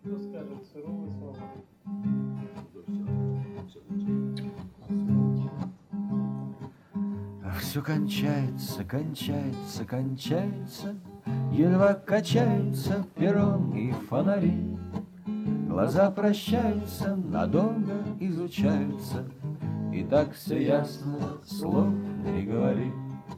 Кто скажет суровые слова? Все кончается, кончается, кончается, едва качаются перрон и фонари. Глаза прощаются, надолго изучаются, и так все ясно, слов не говори.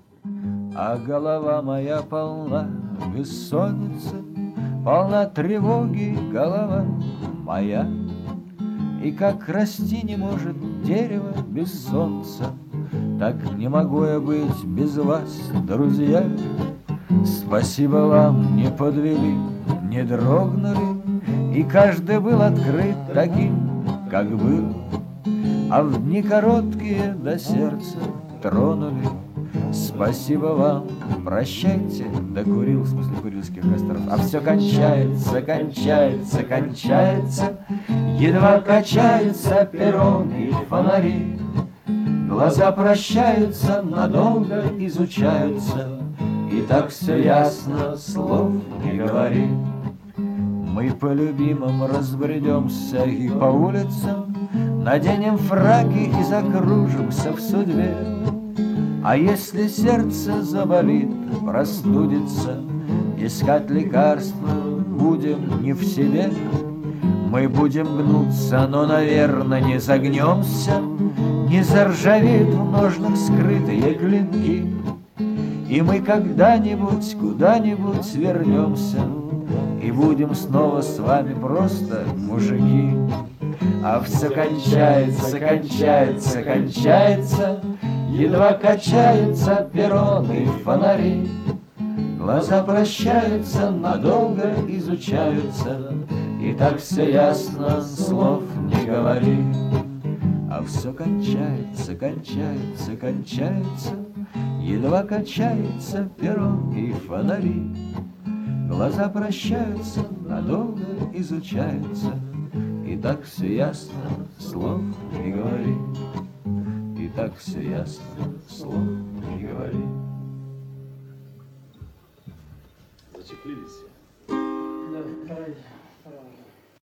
А голова моя полна бессонницы, полна тревоги голова моя. И как расти не может дерево без солнца, так не могу я быть без вас, друзья. Спасибо вам, не подвели, не дрогнули, и каждый был открыт таким, как был. А в дни короткие до сердца тронули. Спасибо вам, прощайте, докурил, в смысле Курильских костров. А все кончается, кончается, кончается, едва качается перрон и фонари. Глаза прощаются, надолго изучаются, и так все ясно, слов не говори. Мы по любимым разбредемся и по улицам, наденем фраки и закружимся в судьбе. А если сердце заболит, простудится, искать лекарства будем не в себе. Мы будем гнуться, но, наверное, не загнемся, не заржавеют в ножнах скрытые клинки. И мы когда-нибудь куда-нибудь вернемся, и будем снова с вами просто мужики. А все кончается, кончается, кончается, едва качаются перроны и фонари. Глаза прощаются, надолго изучаются, и так все ясно, слов не говори. А все кончается, кончается, кончается, едва качается перрон и фонари. Глаза прощаются, надолго изучаются, и так все ясно, слов не говори. И так все ясно, слов не говори. Зачеплились? Да, давайте.